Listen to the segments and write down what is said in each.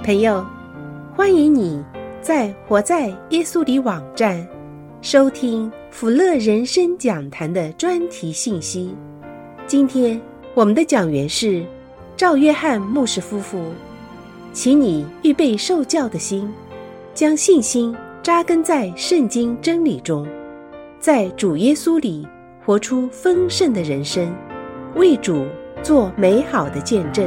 朋友，欢迎你在活在耶稣里网站收听福乐人生讲坛的专题信息。今天我们的讲员是赵约翰牧师夫妇，请你预备受教的心，将信心扎根在圣经真理中，在主耶稣里活出丰盛的人生，为主做美好的见证。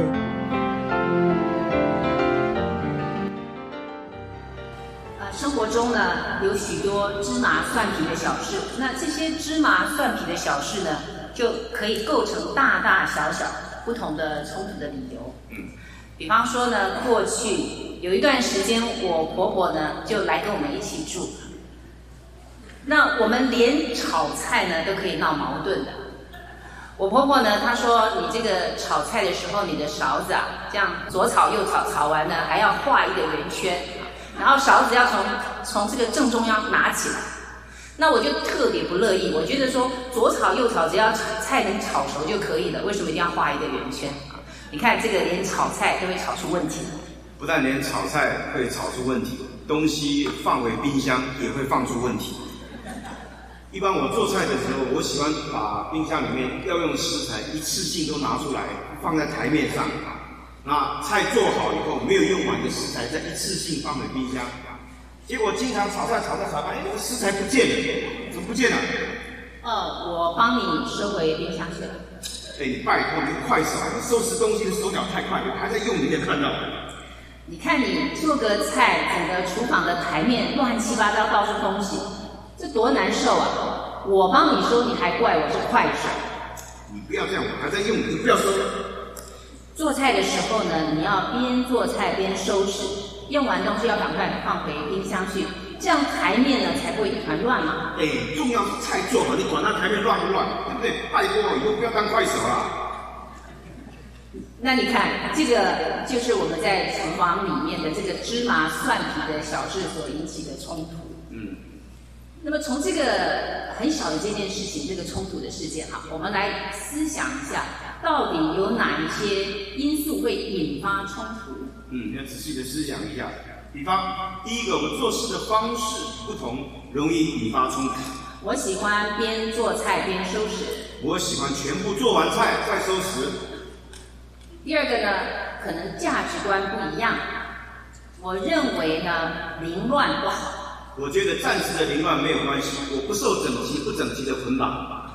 生活中呢，有许多芝麻蒜皮的小事，那这些芝麻蒜皮的小事呢，就可以构成大大小小不同的冲突的理由。比方说呢，过去有一段时间，我婆婆呢就来跟我们一起住，那我们连炒菜呢都可以闹矛盾的。我婆婆呢，她说你这个炒菜的时候，你的勺子啊，这样左炒右炒，炒完呢还要画一个圆圈。然后勺子要从这个正中央拿起来，那我就特别不乐意。我觉得说左炒右炒，只要菜能炒熟就可以了，为什么一定要画一个圆圈？你看这个连炒菜都会炒出问题。 不但连炒菜会炒出问题，东西放回冰箱也会放出问题。一般我做菜的时候，我喜欢把冰箱里面要用的食材一次性都拿出来，放在台面上。那菜做好以后，没有用完的食材再一次性放回冰箱，结果经常炒菜，那个食材不见了，怎么不见了？ 我帮你收回冰箱去了。 你拜托你快手，你收拾东西的手脚太快了，还在用你也看到。 你看你做个菜，整个厨房的台面乱七八糟，到处东西，这多难受啊！我帮你收，你还怪我是快手。 你不要这样，我还在用，你就不要收了。 做菜的时候呢，你要边做菜边收拾，用完东西要赶快放回冰箱去，这样台面呢才不会一团乱嘛。 重要是菜做好，你管它台面乱不乱，对不对？拜托，以后不要当快手啦。 那你看，这个就是我们在厨房里面的这个芝麻蒜皮的小事所引起的冲突。那么从这个很小的这件事情，这个冲突的事件哈，我们来思想一下，到底有哪一些因素会引发冲突？ 要仔细的思想一下。比方，第一个，我们做事的方式不同，容易引发冲突。 我喜欢边做菜边收拾。 我喜欢全部做完菜再收拾。 第二个呢，可能价值观不一样。我认为呢，凌乱不好。 我觉得暂时的凌乱没有关系，我不受整齐不整齐的捆绑。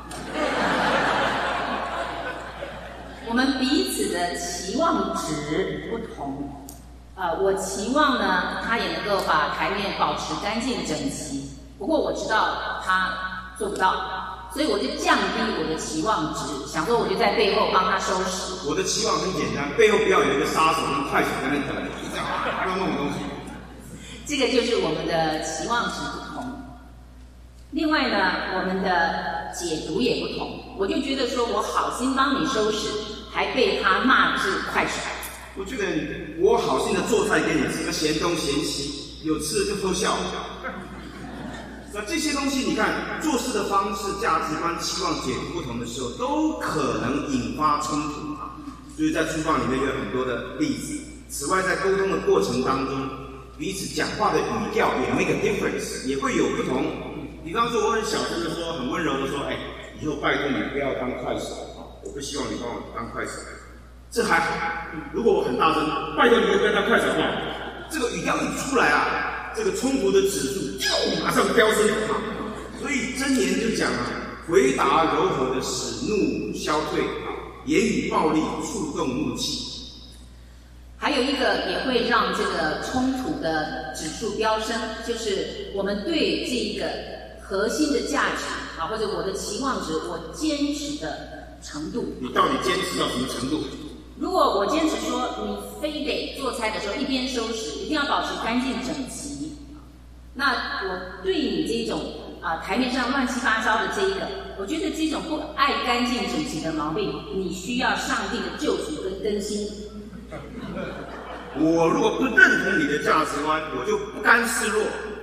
我们彼此的期望值不同，我期望呢，他也能够把台面保持干净整齐。不过我知道他做不到，所以我就降低我的期望值，想说我就在背后帮他收拾。 我的期望很简单，背后不要有一个杀手跟快手在那等，就这样乱弄东西。 这个就是我们的期望值不同。另外呢，我们的解读也不同。我就觉得说我好心帮你收拾，还被他骂是快手。 我觉得我好心的做菜给你吃，嫌东嫌西，有吃就偷笑。那这些东西你看，做事的方式、价值观、期望、解读不同的时候，都可能引发冲突。所以在厨房里面有很多的例子。此外，在沟通的过程当中，彼此讲话的语调也 make a difference， 也会有不同。比方说，我很小声的说，很温柔的说，以后拜托你不要当快手，我不希望你帮我当快手。这还好。如果我很大声，拜托你不要当快手的话，这个语调一出来啊，这个冲突的指数就马上飙升。所以箴言就讲回答柔和的使怒消退，言语暴力触动怒气。 还有一个也会让这个冲突的指数飙升，就是我们对这一个核心的价值或者我的期望值，我坚持的程度。 你到底坚持到什么程度？ 如果我坚持说你非得做菜的时候一边收拾，一定要保持干净整齐，那我对你这种台面上乱七八糟的这一个，我觉得这种不爱干净整齐的毛病，你需要上帝的救赎跟更新。 我如果不认同你的价值观，我就不甘示弱，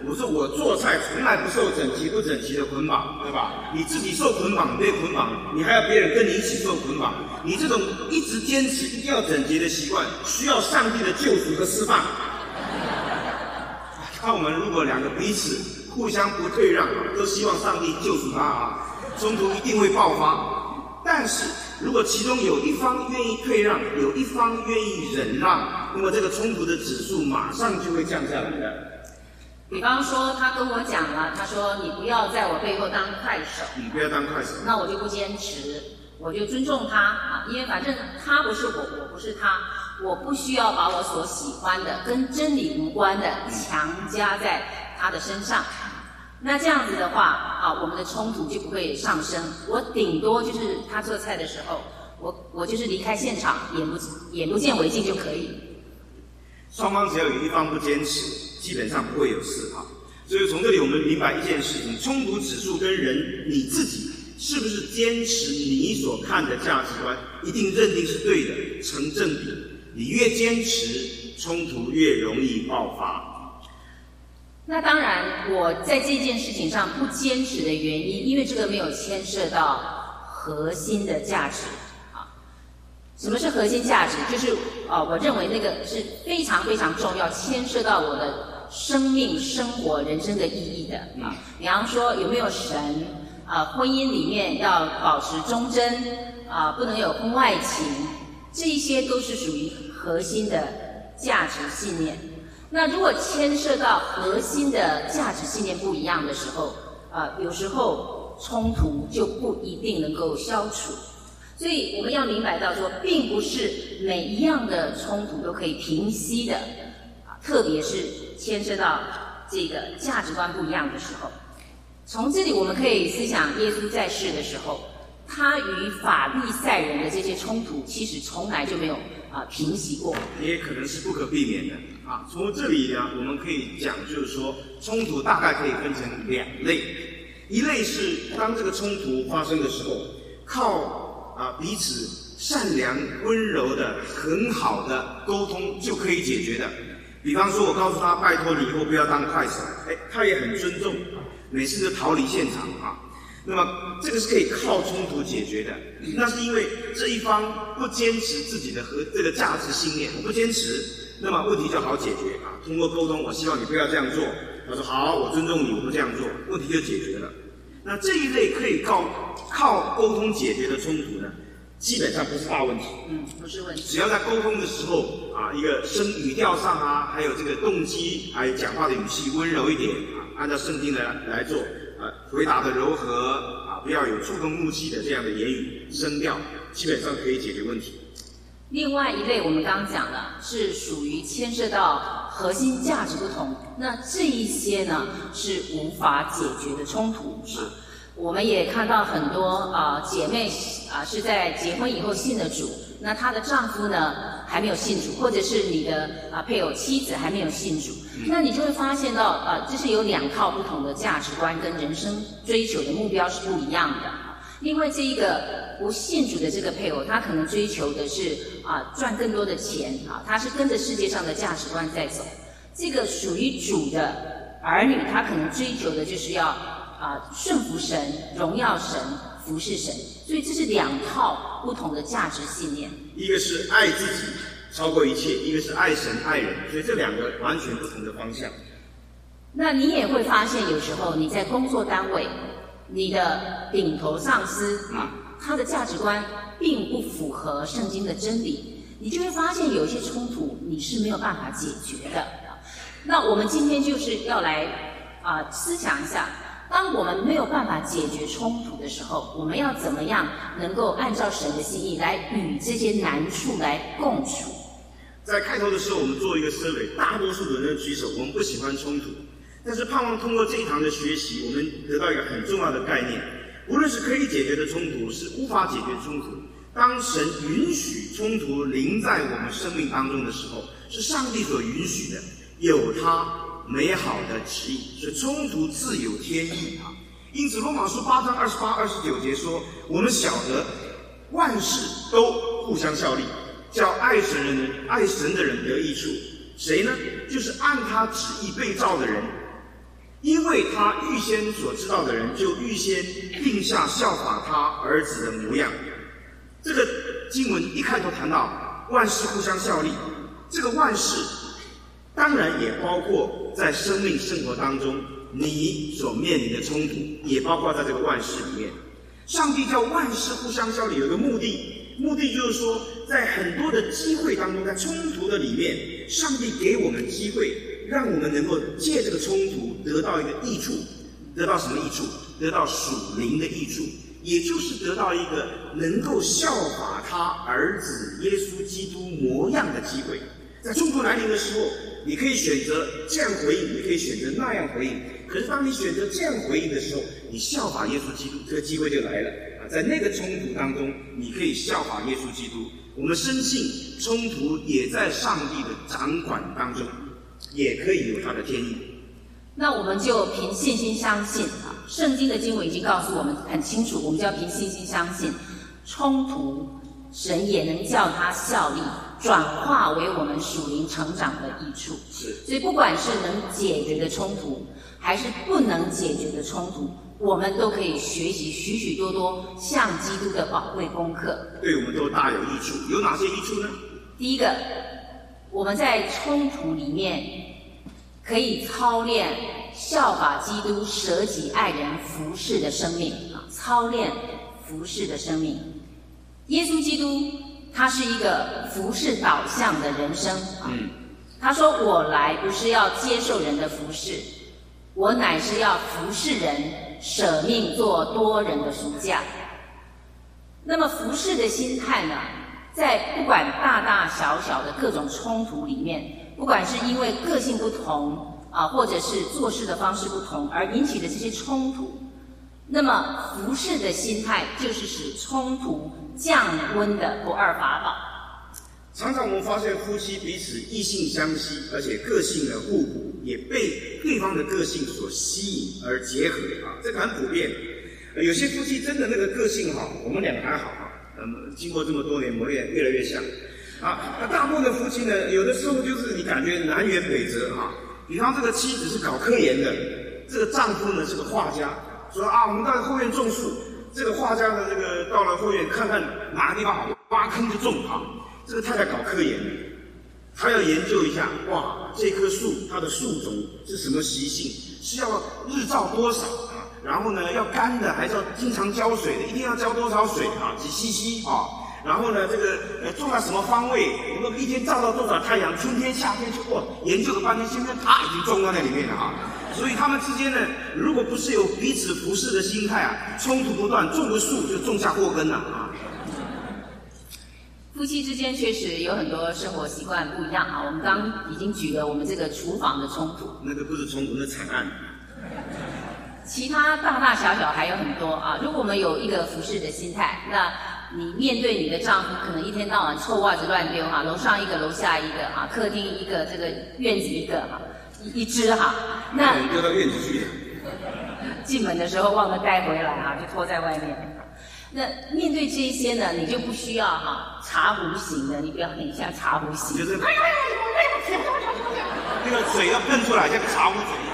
我说我做菜从来不受整齐不整齐的捆绑，对吧？你自己受捆绑，被捆绑，你还要别人跟你一起受捆绑。你这种一直坚持一定要整洁的习惯，需要上帝的救赎和释放。看我们如果两个彼此互相不退让，都希望上帝救赎他啊，冲突一定会爆发。但是如果其中有一方愿意退让，有一方愿意忍让，那么这个冲突的指数马上就会降下来的。 比方说，他跟我讲了，他说你不要在我背后当快手， 你不要当快手， 那我就不坚持，我就尊重他啊，因为反正他不是我，我不是他，我不需要把我所喜欢的跟真理无关的强加在他的身上。那这样子的话啊，我们的冲突就不会上升。我顶多就是他做菜的时候，我就是离开现场，眼不见为净就可以。 双方只要有一方不坚持，基本上不会有事啊。所以从这里我们明白一件事情：冲突指数跟人你自己是不是坚持你所看的价值观，一定认定是对的，成正比。你越坚持，冲突越容易爆发。 那当然，我在这件事情上不坚持的原因，因为这个没有牵涉到核心的价值啊。什么是核心价值？就是我认为那个是非常非常重要，牵涉到我的生命、生活、人生的意义的啊。比方说有没有神啊，婚姻里面要保持忠贞啊，不能有婚外情，这一些都是属于核心的价值信念。那如果牵涉到核心的价值信念不一样的时候，有时候冲突就不一定能够消除。所以我们要明白到说，并不是每一样的冲突都可以平息的，特别是牵涉到这个价值观不一样的时候。从这里我们可以思想耶稣在世的时候，他与法利赛人的这些冲突，其实从来就没有平息过， 也可能是不可避免的啊。从这里呢，我们可以讲，就是说，冲突大概可以分成两类，一类是当这个冲突发生的时候，靠彼此善良、温柔的、很好的沟通就可以解决的。比方说，我告诉他，拜托你以后不要当快手，他也很尊重，每次都逃离现场啊。那么这个是可以靠冲突解决的，那是因为这一方不坚持自己的这个价值信念，我不坚持，那么问题就好解决啊。通过沟通，我希望你不要这样做，他说好，我尊重你，我不这样做，问题就解决了。那这一类可以靠沟通解决的冲突呢，基本上不是大问题， 不是问题。 只要在沟通的时候一个语调上还有这个动机，还有讲话的语气温柔一点按照圣经来做。回答的柔和不要有触动怒气的这样的言语声调，基本上可以解决问题。 另外一类我们刚刚讲的是属于牵涉到核心价值不同，那这一些呢是无法解决的冲突。我们也看到很多姐妹是在结婚以后信了主，那她的丈夫呢还没有信主，或者是你的配偶妻子还没有信主，那你就会发现到这是有两套不同的价值观跟人生追求的目标是不一样的。另外这一个不信主的这个配偶，他可能追求的是赚更多的钱他是跟着世界上的价值观在走。这个属于主的儿女，他可能追求的就是要顺服神、荣耀神、服侍神，所以这是两套不同的价值信念。 一个是爱自己超过一切，一个是爱神爱人，所以这两个完全不同的方向。 那你也会发现，有时候你在工作单位，你的顶头上司他的价值观并不符合圣经的真理，你就会发现有一些冲突你是没有办法解决的。那我们今天就是要来思想一下，当我们没有办法解决冲突的时候，我们要怎么样能够按照神的心意来与这些难处来共处？ 在开头的时候，我们做一个 survey， 大多数的人举手，我们不喜欢冲突。但是盼望通过这一堂的学习，我们得到一个很重要的概念：无论是可以解决的冲突，是无法解决的冲突，当神允许冲突临在我们生命当中的时候，是上帝所允许的，有他美好的旨意，所以冲突自有天意因此罗马书8章28、29节说，我们晓得万事都互相效力，叫爱神的人得益处。谁呢？就是按他旨意被造的人。 因为他预先所知道的人，就预先定下效法他儿子的模样。这个经文一开头谈到万事互相效力，这个万事当然也包括在生命生活当中你所面临的冲突，也包括在这个万事里面。上帝叫万事互相效力，有一个目的就是说，在很多的机会当中，在冲突的里面，上帝给我们机会，让我们能够借这个冲突得到一个益处。得到什么益处？得到属灵的益处，也就是得到一个能够效法他儿子耶稣基督模样的机会。在冲突来临的时候，你可以选择这样回应，你可以选择那样回应。可是当你选择这样回应的时候，你效法耶稣基督，这个机会就来了啊！在那个冲突当中，你可以效法耶稣基督。我们深信冲突也在上帝的掌管当中，也可以有他的天意。 那我们就凭信心相信啊！圣经的经文已经告诉我们很清楚，我们就要凭信心相信，冲突神也能叫它效力，转化为我们属灵成长的益处。所以不管是能解决的冲突，还是不能解决的冲突，我们都可以学习许许多多像基督的宝贵功课， 对我们都大有益处。有哪些益处呢？ 第一个，我们在冲突里面可以操练效法基督舍己爱人服侍的生命啊，操练服侍的生命。耶稣基督他是一个服侍导向的人生啊。他说：“我来不是要接受人的服侍，我乃是要服侍人，舍命做多人的赎价。”那么服侍的心态呢，在不管大大小小的各种冲突里面，不管是因为个性不同啊，或者是做事的方式不同而引起的这些冲突，那么服侍的心态就是使冲突降温的不二法宝。 常常我们发现夫妻彼此异性相吸，而且个性的互补，也被对方的个性所吸引而结合啊，这个很普遍。有些夫妻真的那个个性哈，我们两个还好啊，经过这么多年磨练，越来越像啊。那大部分的夫妻呢，有的时候就是你感觉南辕北辙啊。比方这个妻子是搞科研的，这个丈夫呢是个画家，说啊我们到后院种树，这个画家呢这个到了后院看看哪个地方好，挖坑就种啊。这个太太搞科研，她要研究一下，哇，这棵树它的树种是什么习性，是要日照多少啊？然后呢，要干的还是要经常浇水的？一天要浇多少水啊？几 cc 啊？然后呢，这个种在什么方位？能够一天照到多少太阳？春天、夏天就研究了半天，现在它已经种在那里面了啊！所以他们之间呢，如果不是有彼此服侍的心态啊，冲突不断，种个树就种下祸根了啊！ 夫妻之间确实有很多生活习惯不一样啊。我们刚已经举了我们这个厨房的冲突， 那个不是冲突，那惨案。 其他大大小小还有很多啊。如果我们有一个服侍的心态，那你面对你的丈夫，可能一天到晚臭袜子乱丢哈，楼上一个，楼下一个哈，客厅一个，这个院子一个哈，一只哈，那丢到院子去， 进门的时候忘了带回来哈，就拖在外面。那面对这一些呢，你就不需要哈茶壶型的，你不要很像茶壶型， 就是那个水要喷出来，像个茶壶水一样。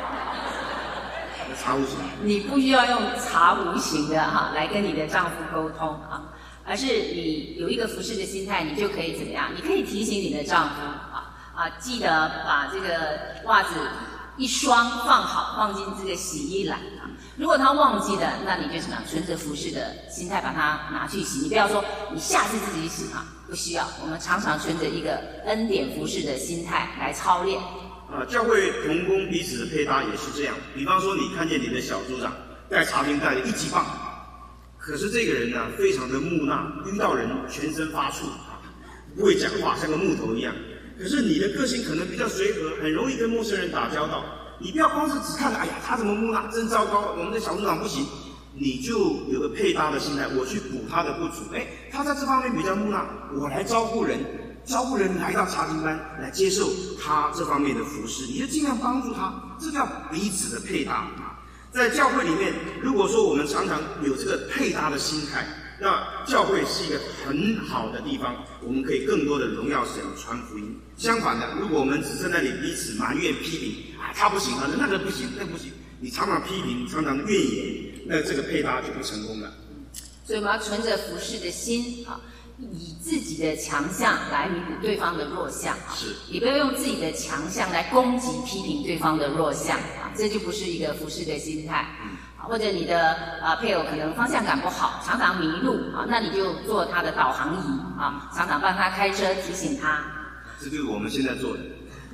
茶壶型， 你不需要用茶壶型的哈来跟你的丈夫沟通啊，而是你有一个服侍的心态，你就可以怎么样？你可以提醒你的丈夫记得把这个袜子一双放好，放进这个洗衣篮啊。如果他忘记了，那你就怎么样？存着服侍的心态把它拿去洗。你不要说你下次自己洗啊，不需要。我们常常存着一个恩典服侍的心态来操练。 教会同工彼此的配搭也是这样。比方说，你看见你的小组长带茶瓶带了1级棒，可是这个人呢非常的木讷，遇到人全身发怵不会讲话，像个木头一样。可是你的个性可能比较随和，很容易跟陌生人打交道。你不要光是只看着，哎呀，他怎么木讷，真糟糕，我们的小组长不行。你就有个配搭的心态，我去补他的不足。他在这方面比较木讷，我来招呼人来到查经班，来接受他这方面的服侍，你就尽量帮助他，这叫彼此的配搭。在教会里面，如果说我们常常有这个配搭的心态， 那教会是一个很好的地方，我们可以更多的荣耀神、传福音。相反的，如果我们只在那里彼此埋怨、批评，他不行，那个不行，那个不行，你常常批评，常常怨言，那这个配搭就不成功了。 所以我们要存着服侍的心啊，以自己的强项来弥补对方的弱项啊， 是， 也不要用自己的强项来攻击、批评对方的弱项啊，这就不是一个服侍的心态。或者你的配偶可能方向感不好，常常迷路啊，那你就做他的导航仪啊，常常帮他开车，提醒他。 这就是我们现在做的。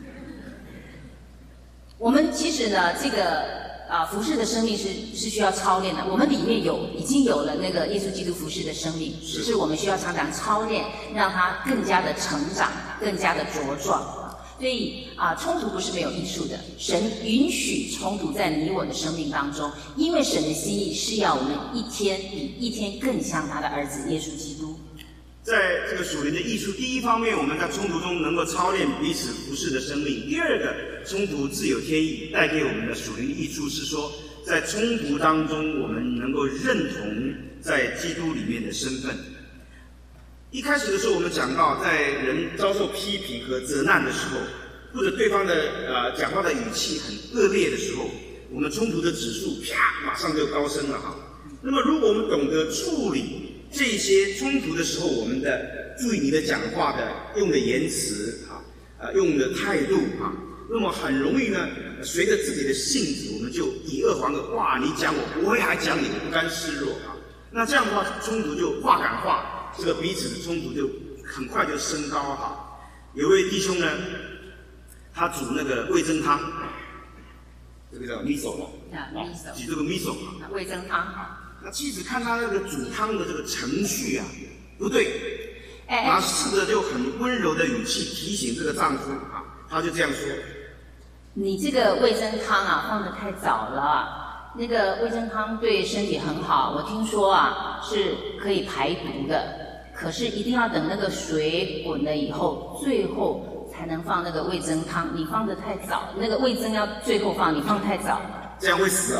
我们其实呢，这个服侍的生命是需要操练的。我们里面已经有了那个耶稣基督服侍的生命，只是我们需要常常操练，让它更加的成长，更加的茁壮。所以冲突不是没有益处的。神允许冲突在你我的生命当中，因为神的心意是要我们一天比一天更像他的儿子耶稣基督。 在这个属灵的益处，第一方面，我们在冲突中能够操练彼此服侍的生命；第二个，冲突自有天意，带给我们的属灵的益处是说，在冲突当中，我们能够认同在基督里面的身份。一开始的时候，我们讲到，在人遭受批评和责难的时候，或者对方的讲话的语气很恶劣的时候，我们冲突的指数啪马上就高升了哈。那么，如果我们懂得处理这些冲突的时候，我们的注意你的讲话的用的言辞用的态度那么很容易呢，随着自己的性子，我们就以恶还恶。哇，你讲我也还讲你，不甘示弱那这样的话，冲突就话赶话。这个彼此的冲突就很快就升高有位弟兄呢，他煮那个味噌汤，这个叫米手举这个米手味噌汤那妻子看他那个煮汤的这个程序不对，他试着就很温柔的语气提醒这个丈夫他就这样说： 你这个味噌汤放得太早了。那个味噌汤对身体很好，我听说是可以排毒的。可是一定要等那个水滚了以后，最后才能放那个味噌汤。你放得太早，那个味噌要最后放，你放太早了， 这样会死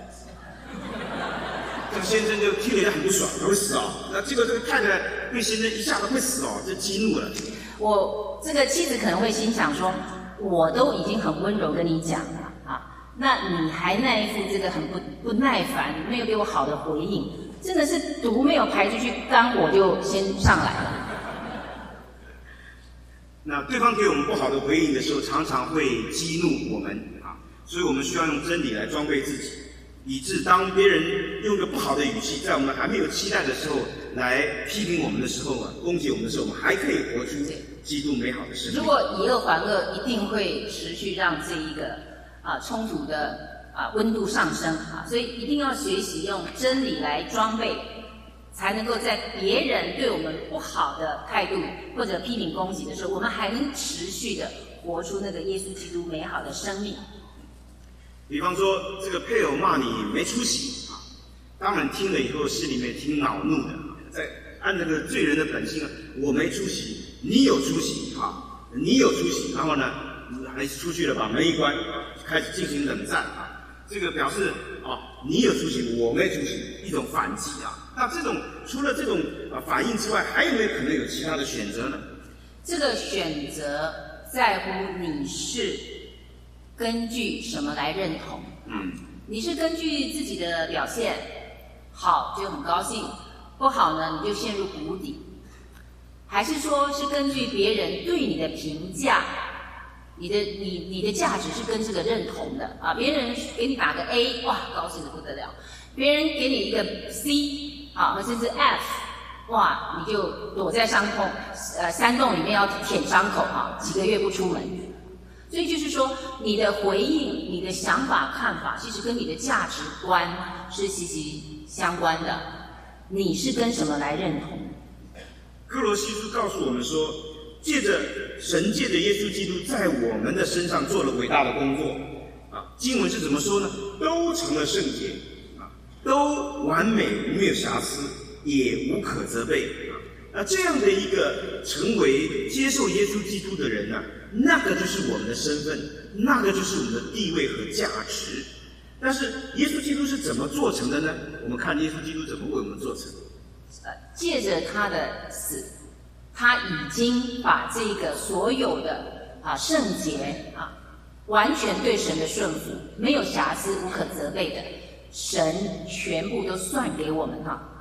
这个先生就听了就很不爽，会死那结果这个太太对先生一下子会死就激怒了。 我这个妻子可能会心想说，我都已经很温柔跟你讲了那你还那一副这个很不耐烦，没有给我好的回应。真的是毒没有排出去，肝火就先上来了。 那对方给我们不好的回应的时候，常常会激怒我们所以我们需要用真理来装备自己，以致当别人用一个不好的语气，在我们还没有期待的时候来批评我们的时候攻击我们的时候，我们还可以活出基督美好的生命。 如果以恶还恶，一定会持续让这一个冲突的温度上升所以一定要学习用真理来装备，才能够在别人对我们不好的态度或者批评攻击的时候，我们还能持续的活出那个耶稣基督美好的生命。 比方说，这个配偶骂你没出息当然听了以后心里面挺恼怒的，在按那个罪人的本性我没出息，你有出息你有出息，然后呢还出去了，把门一关，开始进行冷战这个表示你有出息，我没出息，一种反击那这种除了这种反应之外，还有没有可能有其他的选择呢？ 这个选择在乎你是根据什么来认同。你是根据自己的表现好就很高兴，不好呢你就陷入谷底，还是说是根据别人对你的评价？你的价值是跟这个认同的别人给你打个 A， 哇，高兴得不得了；别人给你一个 C， 甚至 F， 哇，你就躲在山洞里面要舔伤口几个月不出门。所以就是说，你的回应、你的想法、看法，其实跟你的价值观是息息相关的。你是跟什么来认同？ 哥罗西书告诉我们说，神借着耶稣基督在我们的身上做了伟大的工作经文是怎么说呢？都成了圣洁都完美没有瑕疵，也无可责备这样的一个成为接受耶稣基督的人那个就是我们的身份，那个就是我们的地位和价值。但是耶稣基督是怎么做成的呢？我们看耶稣基督怎么为我们做成。 借着他的死，他已经把这个所有的圣洁完全对神的顺服，没有瑕疵、无可责备的，神全部都算给我们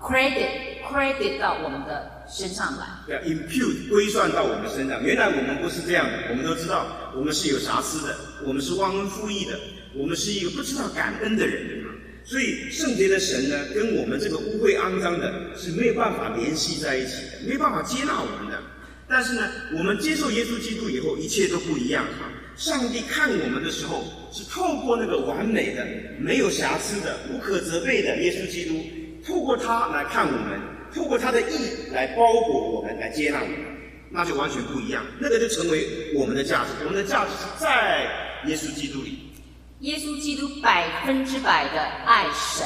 credit 到我们的身上来。 对 ，impute 归算到我们身上。原来我们不是这样的，我们都知道我们是有瑕疵的，我们是忘恩负义的，我们是一个不知道感恩的人。所以圣洁的神呢，跟我们这个污秽肮脏的是没有办法联系在一起的，没有办法接纳我们的。但是呢，我们接受耶稣基督以后，一切都不一样。上帝看我们的时候，是透过那个完美的、没有瑕疵的、无可责备的耶稣基督，透过他来看我们，透过他的义来包裹我们，来接纳我们，那就完全不一样。那个就成为我们的价值，我们的价值是在耶稣基督里。 耶稣基督100%的爱神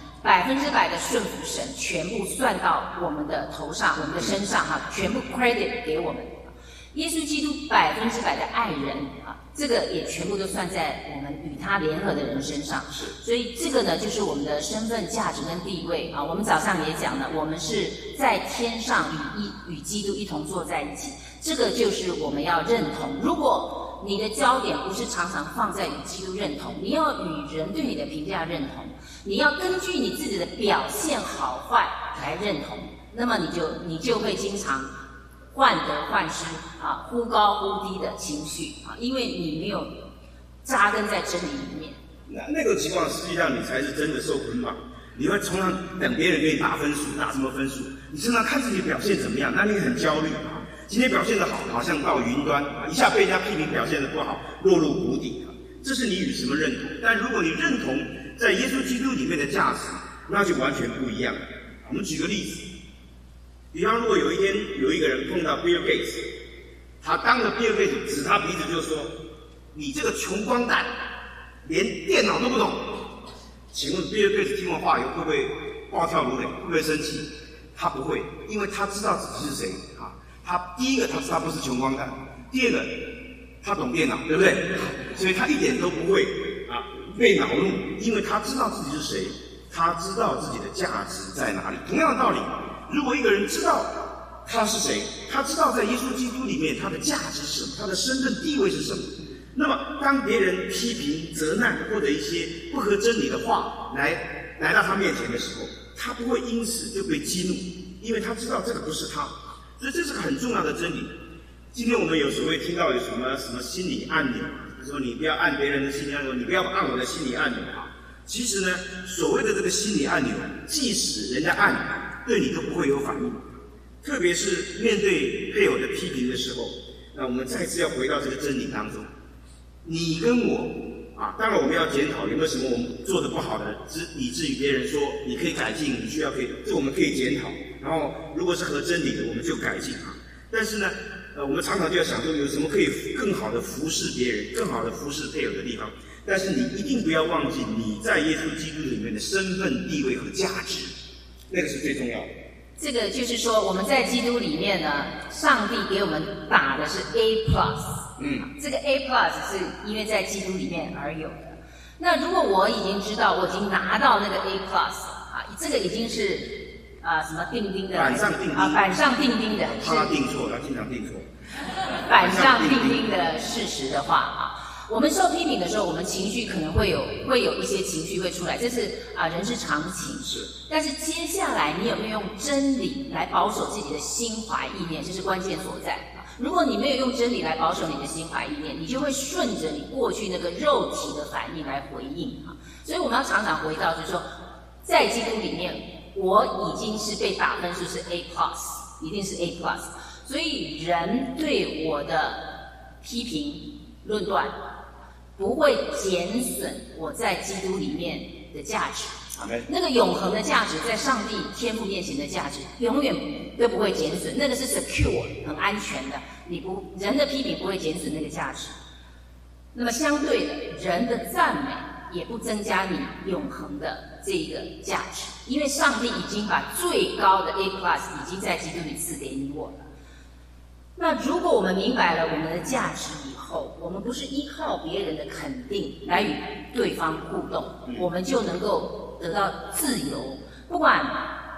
，100%的顺服神，全部算到我们的头上、我们的身上全部 credit 给我们。耶稣基督100%的爱人这个也全部都算在我们与他联合的人身上。所以这个呢，就是我们的身份、价值跟地位我们早上也讲了，我们是在天上与基督一同坐在一起，这个就是我们要认同。如果你的焦点不是常常放在与基督认同，你要与人对你的评价认同，你要根据你自己的表现好坏来认同，那么你就会经常患得患失忽高忽低的情绪因为你没有扎根在真理里面。 那个情况实际上你才是真的受捆绑，你会常常等别人给你打分数，打什么分数？你常常看自己表现怎么样，那你很焦虑今天表现得好，好像到云端一下被人家批评表现得不好，落入谷底这是你与什么认同？但如果你认同在耶稣基督里面的价值，那就完全不一样。我们举个例子，比方如果有一天有一个人碰到 Bill Gates， 他当着 Bill Gates 指他鼻子就说：“你这个穷光蛋，连电脑都不懂。”请问 Bill Gates 听完话以后会不会暴跳如雷？会不会生气？他不会，因为他知道自己是谁他第一个他知道不是穷光蛋，第二个他懂电脑，对不对？所以他一点都不会被恼怒，因为他知道自己是谁，他知道自己的价值在哪里。同样的道理，如果一个人知道他是谁，他知道在耶稣基督里面他的价值是什么，他的身份地位是什么，那么当别人批评、责难或者一些不合真理的话来到他面前的时候，他不会因此就被激怒，因为他知道这个不是他。所以这是个很重要的真理。今天我们有所谓听到有什么心理按钮说你不要按别人的心理按钮，你不要按我的心理按钮其实呢，所谓的这个心理按钮，即使人家按，对你都不会有反应。特别是面对配偶的批评的时候，那我们再次要回到这个真理当中。你跟我当然我们要检讨有没有什么我们做的不好的，以至于别人说你可以改进，你需要这我们可以检讨。然后如果是合真理的，我们就改进但是呢，我们常常就要想说有什么可以更好的服侍别人，更好的服侍配偶的地方。但是你一定不要忘记你在耶稣基督里面的身份、地位和价值，那个是最重要的。 这个就是说，我们在基督里面呢，上帝给我们打的是 A+。这个 A+ 是因为在基督里面而有的。那如果我已经知道，我已经拿到那个 A+这个已经是什么钉钉的板上钉钉板上钉钉的， 他订错，他经常订错。 板上钉钉的事实的话我们受批评的时候，我们情绪可能会有一些情绪会出来，这是人之常情。 是。 但是接下来你有没有用真理来保守自己的心怀意念，这是关键所在。如果你没有用真理来保守你的心怀意念，你就会顺着你过去那个肉体的反应来回应所以我们要常常回到，就是说，在基督里面，我已经是被打分数是 A+， 一定是 A+， 所以人对我的批评论断不会减损我在基督里面的价值。那个永恒的价值，在上帝天父面前的价值，永远都不会减损。那个是 secure 很安全的，人的批评不会减损那个价值。那么相对的，人的赞美也不增加你永恒的这个价值，因为上帝已经把最高的 A+ 已经在基督里赐给你我了。那如果我们明白了我们的价值以后，我们不是依靠别人的肯定来与对方互动，我们就能够得到自由。不管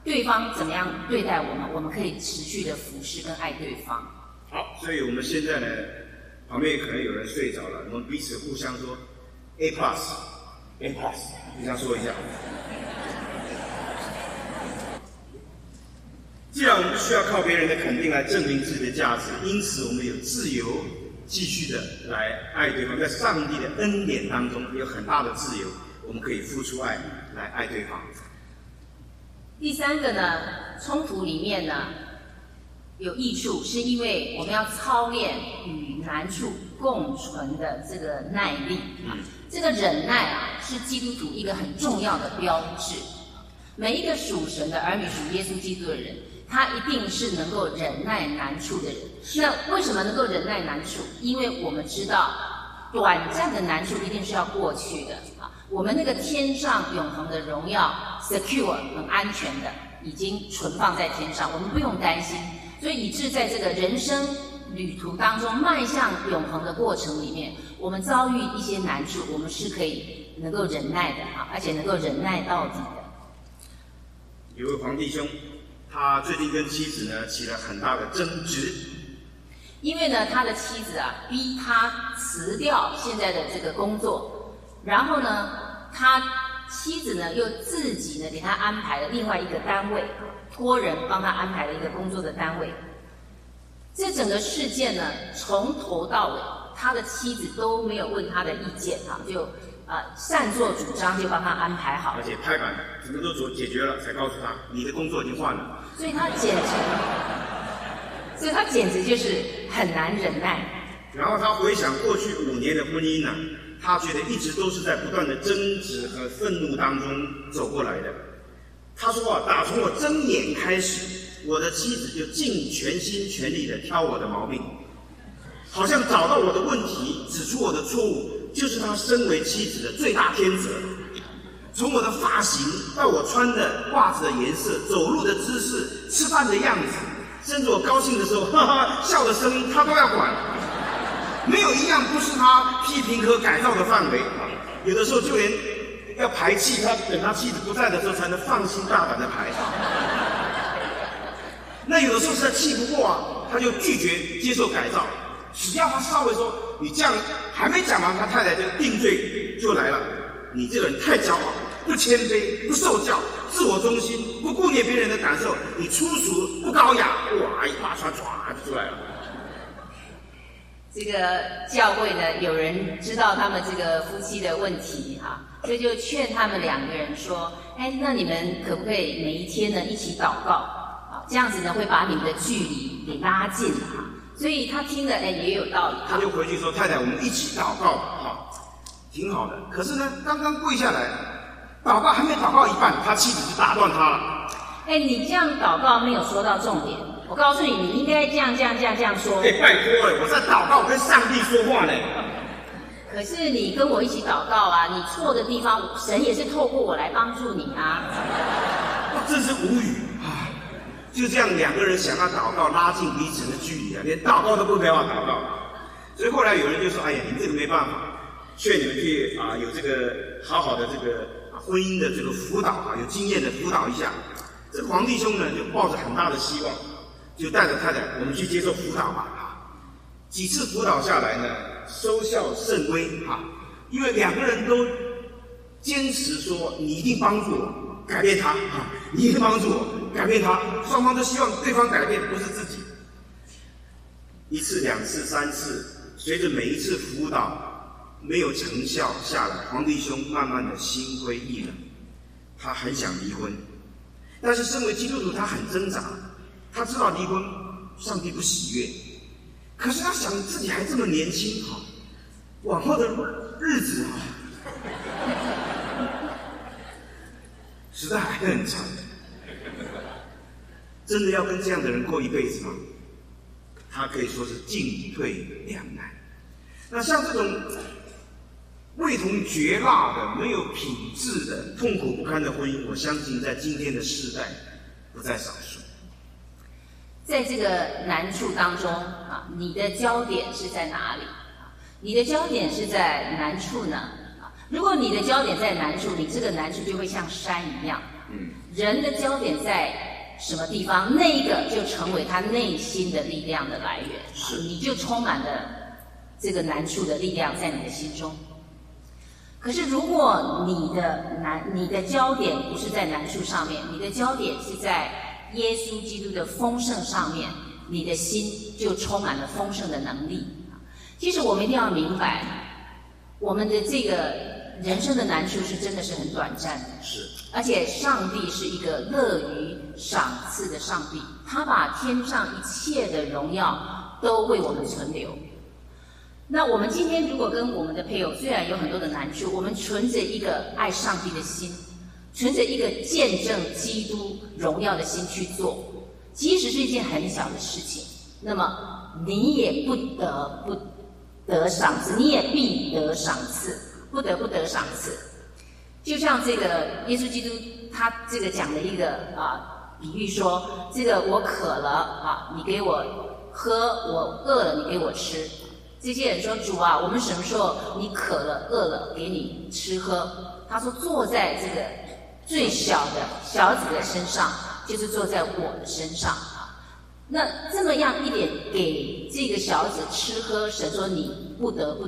对方怎么样对待我们，我们可以持续的服侍跟爱对方。 好，所以我们现在呢，旁边可能有人睡着了，我们彼此互相说 A plus， 互相说一下。既然我们不需要靠别人的肯定来证明自己的价值，因此我们有自由继续的来爱对方。在上帝的恩典当中有很大的自由，我们可以付出爱来爱对方。 第三个呢，冲突里面呢有益处，是因为我们要操练与难处共存的这个耐力。这个忍耐啊，是基督徒一个很重要的标志。每一个属神的儿女、属耶稣基督的人，他一定是能够忍耐难处的人。那为什么能够忍耐难处？因为我们知道，短暂的难处一定是要过去的啊。我们那个天上永恒的荣耀 ，secure 很安全的，已经存放在天上，我们不用担心。所以以致在这个人生旅途当中，迈向永恒的过程里面，我们遭遇一些难处，我们是可以能够忍耐的啊，而且能够忍耐到底的。 有位黄弟兄，他最近跟妻子呢起了很大的争执， 因为呢，他的妻子啊逼他辞掉现在的这个工作，然后呢，他妻子呢又自己呢给他安排了另外一个单位，托人帮他安排了一个工作的单位。这整个事件呢，从头到尾，他的妻子都没有问他的意见啊，就擅作主张就帮他安排好， 而且拍板什么都解决了，才告诉他你的工作已经换了。 所以他简直就是很难忍耐。 然后他回想过去5年的婚姻呢，他觉得一直都是在不断的争执和愤怒当中走过来的。他说啊，打从我睁眼开始，我的妻子就尽全心全力的挑我的毛病，好像找到我的问题，指出我的错误，就是他身为妻子的最大天责。从我的发型到我穿的袜子的颜色、走路的姿势、吃饭的样子，甚至我高兴的时候哈哈笑的声音，他都要管。没有一样不是他批评和改造的范围。有的时候就连要排气，他等他妻子不在的时候才能放心大胆的排。那有的时候实在气不过啊，他就拒绝接受改造。只要他稍微说你这样还没讲完，他太太就定罪就来了。你这个人太骄傲，不谦卑，不受教，自我中心，不顾念别人的感受，你粗俗不高雅，哇，一把刷唰就出来了。 这个教会呢，有人知道他们这个夫妻的问题哈，所以就劝他们2个人说，那你们可不可以每一天呢一起祷告啊？这样子呢会把你们的距离给拉近哈。所以他听了也有道理。 他就回去说，太太，我们一起祷告哈，挺好的。可是呢，刚刚跪下来，祷告还没祷告一半，他妻子就打断他了。 你这样祷告没有说到重点。我告诉你，你应该这样说。 拜托了，我在祷告，我跟上帝说话呢。 可是你跟我一起祷告啊，你错的地方，神也是透过我来帮助你啊。 我真是无语啊！就这样2个人想要祷告，拉近彼此的距离啊，连祷告都不陪我祷告。所以后来有人就说：“哎呀，你们这个没办法，劝你们去啊，有这个好好的这个婚姻的这个辅导啊，有经验的辅导一下。”这个黄弟兄呢，就抱着很大的希望，就带着太太，我们去接受辅导吧啊。几次辅导下来呢，收效甚微啊，因为2个人都坚持说：“你一定帮助我改变他啊，你一定帮助我改变他。”双方都希望对方改变，不是自己。1次、2次、3次，随着每一次辅导没有成效下来，黄弟兄慢慢的心灰意冷，他很想离婚。但是身为基督徒，他很挣扎，他知道离婚上帝不喜悦，可是他想自己还这么年轻哈，往后的日子哈，实在还很长。真的要跟这样的人过一辈子吗？他可以说是进退两难。那像这种味同嚼蜡的、没有品质的、痛苦不堪的婚姻，我相信在今天的世代不在少数。 在这个难处当中啊，你的焦点是在哪里？你的焦点是在难处呢？如果你的焦点在难处，你这个难处就会像山一样。 人的焦点在什么地方，那一个就成为他内心的力量的来源。是，你就充满了这个难处的力量在你的心中。可是如果你的焦点不是在难处上面，你的焦点是在耶稣基督的丰盛上面，你的心就充满了丰盛的能力。其实我们一定要明白，我们的这个人生的难处是真的是很短暂的，是，而且上帝是一个乐于赏赐的上帝，他把天上一切的荣耀都为我们存留。那我们今天如果跟我们的配偶虽然有很多的难处，我们存着一个爱上帝的心，存着一个见证基督荣耀的心去做，即使是一件很小的事情，那么你也不得赏赐，你也必得赏赐，不得赏赐。就像这个耶稣基督他这个讲的一个比喻说，这个我渴了你给我喝，我饿了你给我吃。这些人说，主啊，我们什么时候你渴了饿了给你吃喝？他说，坐在这个最小的小子的身上，就是坐在我的身上。那这么样一点给这个小子吃喝，神说你不能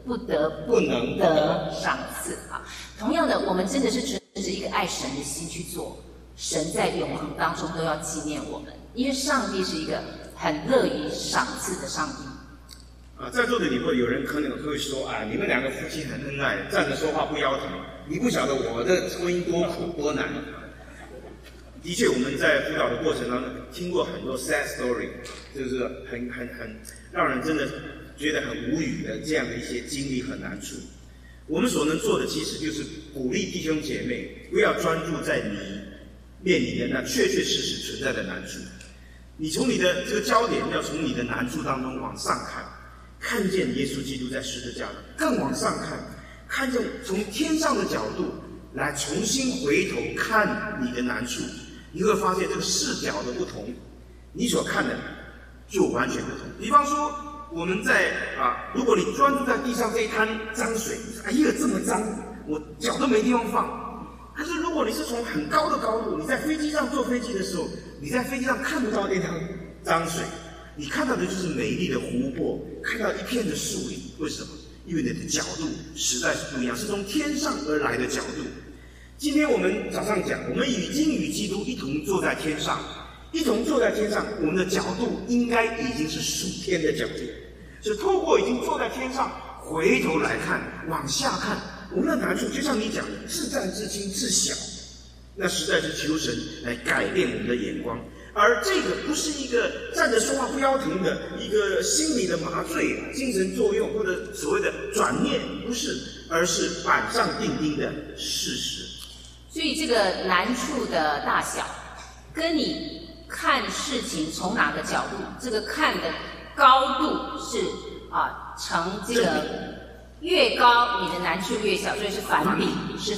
得赏赐啊。同样的，我们真的是存着一个爱神的心去做，神在永恒当中都要纪念我们，因为上帝是一个很乐于赏赐的上帝。 在座的你会有人可能会说你们两个夫妻很恩爱，站着说话不腰疼，你不晓得我的婚姻多苦多难。的确，我们在辅导的过程当中听过很多 sad story， 就是很让人真的觉得很无语的这样的一些经历和难处。我们所能做的其实就是鼓励弟兄姐妹不要专注在你面临的那确确实实存在的难处，你从你的这个焦点要从你的难处当中往上看见耶稣基督在十字架上，更往上看见从天上的角度来重新回头看你的难处，你会发现这个视角的不同，你所看的就完全不同。比方说，我们在如果你专注在地上这一滩脏水，哎呀这么脏，我脚都没地方放。可是如果你是从很高的高度，你在飞机上坐飞机的时候，你在飞机上看不到那滩脏水，你看到的就是美丽的湖泊，看到一片的树林。为什么？因为你的角度实在是不一样，是从天上而来的角度。今天我们早上讲，我们已经与基督一同坐在天上，我们的角度应该已经是属天的角度，是透过已经坐在天上，回头来看，往下看，我们的难处就像你讲的，至战至轻至小，那实在是求神来改变我们的眼光。而这个不是一个站着说话不腰疼的一个心理的麻醉、精神作用或者所谓的转念，不是，而是板上钉钉的事实。 所以这个难处的大小，跟你看事情从哪个角度，这个看的高度是成这个越高，你的难处越小，所以是反比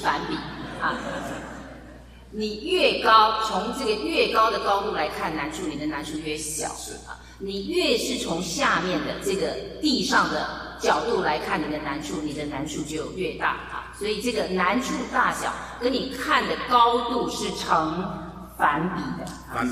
你越高，从这个越高的高度来看难处，你的难处越小。你越是从下面的这个地上的角度来看你的难处，你的难处就越大所以这个难处大小跟你看的高度是成反比的。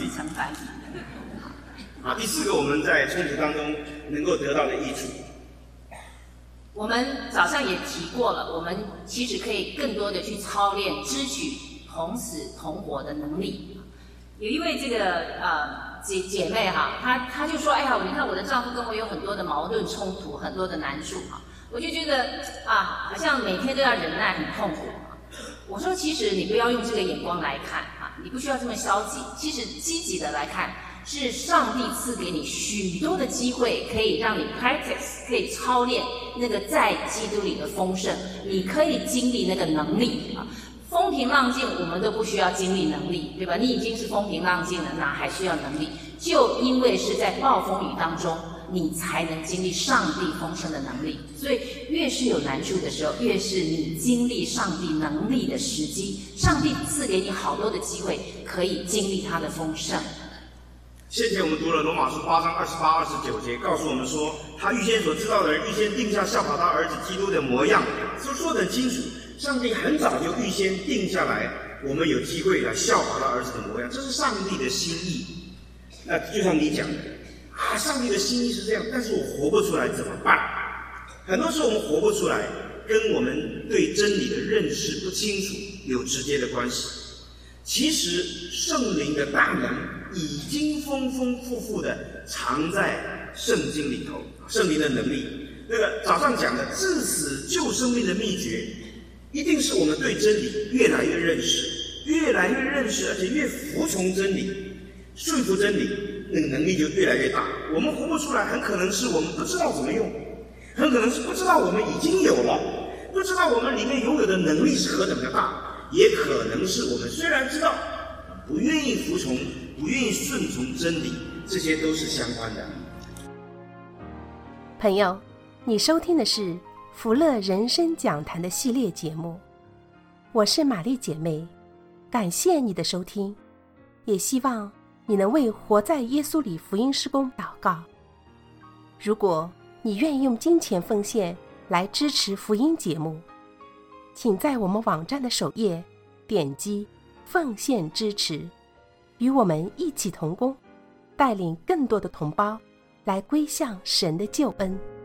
第四个，我们在冲突当中能够得到的益处。 我们早上也提过了，我们其实可以更多的去操练支取同死同活的能力。有一位这个姐妹她就说，哎呀，你看我的丈夫跟我有很多的矛盾冲突，很多的难处我就觉得好像每天都要忍耐，很痛苦我说，其实你不要用这个眼光来看你不需要这么消极，其实积极的来看，是上帝赐给你许多的机会，可以让你 practice， 可以操练那个在基督里的丰盛，你可以经历那个能力风平浪静我们都不需要经历能力，对吧？你已经是风平浪静了，哪还需要能力？就因为是在暴风雨当中，你才能经历上帝丰盛的能力。所以越是有难处的时候，越是你经历上帝能力的时机，上帝赐给你好多的机会，可以经历他的丰盛。 先前我们读了罗马书8章28、29节，告诉我们说，他预先所知道的人，预先定下效法他儿子基督的模样，说得很清楚。上帝很早就预先定下来， 我们有机会来效法他儿子的模样，这是上帝的心意。那就像你讲的上帝的心意是这样，但是我活不出来怎么办？很多时候我们活不出来，跟我们对真理的认识不清楚有直接的关系。其实圣灵的大能已经丰丰富富的藏在圣经里头，圣灵的能力。那个早上讲的致死救生命的秘诀，一定是我们对真理越来越认识，而且越服从真理，顺服真理，那个能力就越来越大。我们活不出来，很可能是我们不知道怎么用，很可能是不知道我们已经有了，不知道我们里面拥有的能力是何等的大，也可能是我们虽然知道，不愿意服从，不愿意顺从真理，这些都是相关的。 朋友，你收听的是福乐人生讲坛的系列节目，我是玛丽姐妹，感谢你的收听，也希望你能为活在耶稣里福音事工祷告。如果你愿意用金钱奉献来支持福音节目，请在我们网站的首页点击奉献支持，与我们一起同工，带领更多的同胞来归向神的救恩。